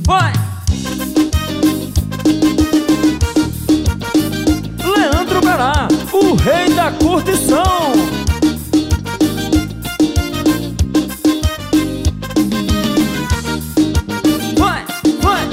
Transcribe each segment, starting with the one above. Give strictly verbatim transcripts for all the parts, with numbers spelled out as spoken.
Vai! Leandro Berá, o rei da curtição. Vai, vai!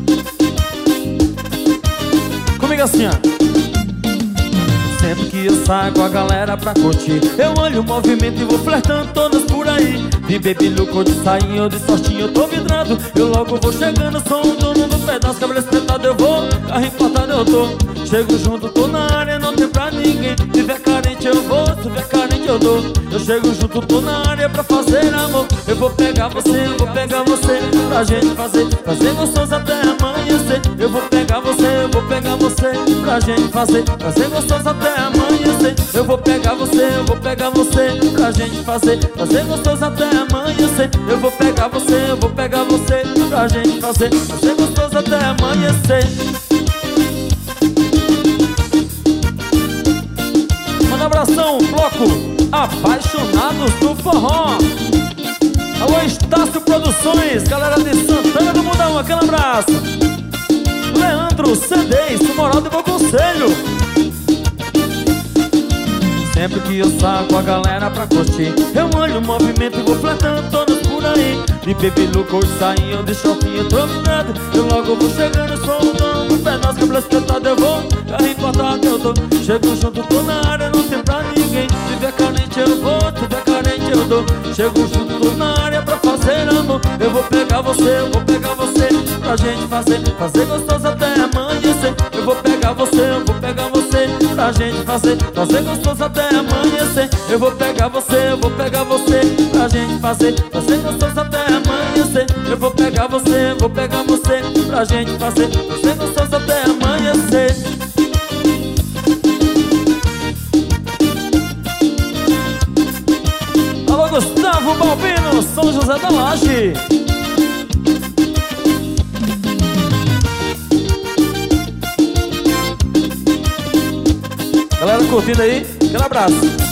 Comigo assim, ó. Sempre que eu saio com a galera pra curtir, eu olho o movimento e vou flertando todas por aí. De baby look ou de sainha ou de sortinho, eu tô vidrado. Eu logo vou chegando, sou o dono do pedaço. Cabelo espetado eu vou, carro importado eu tô. Chego junto, tô na área, não tem pra ninguém. Se tiver carente eu vou, se tiver carente eu dou. Eu chego junto, tô na área pra fazer amor. Eu vou pegar você, eu vou pegar você, pra gente fazer, fazer gostoso até amanhecer. Eu vou pegar você, eu vou pegar você, pra gente fazer, fazer gostoso até amanhecer. Eu vou pegar você, eu vou pegar você, pra gente fazer, fazer gostoso até amanhecer. Eu vou pegar você, eu vou pegar você, pra gente fazer, fazer gostoso até amanhecer. Manda abração, bloco Apaixonados do Forró. Alô, Estácio Produções, galera de Santana do Mundão, aquele abraço. Leandro C D, Moral de Bom Conselho. Sempre que eu saio com a galera pra curtir, eu olho o movimento e vou flertando todas por aí. De baby look ou de sainha, de shopping eu tô vidrado. Eu logo vou chegando, sou o dono do pedaço. Cabelo espetado eu vou, carro importado eu tô. Chego junto, tô na área, não tem pra ninguém. Se tiver carente eu vou, se tiver carente eu dou. Chego junto, tô na área pra fazer amor. Eu vou pegar você, eu vou pegar você, pra gente fazer, fazer gostoso até amanhecer. Eu vou pegar você, eu vou pegar você, pra gente fazer, fazer gostoso até amanhecer. Eu vou pegar você, eu vou pegar você, pra gente fazer, fazer gostoso até amanhecer. Eu vou pegar você, eu vou pegar você, pra gente fazer, fazer gostoso até amanhecer. Alô, Gustavo Balbino, São José da Laje. Galera curtindo aí, aquele abraço.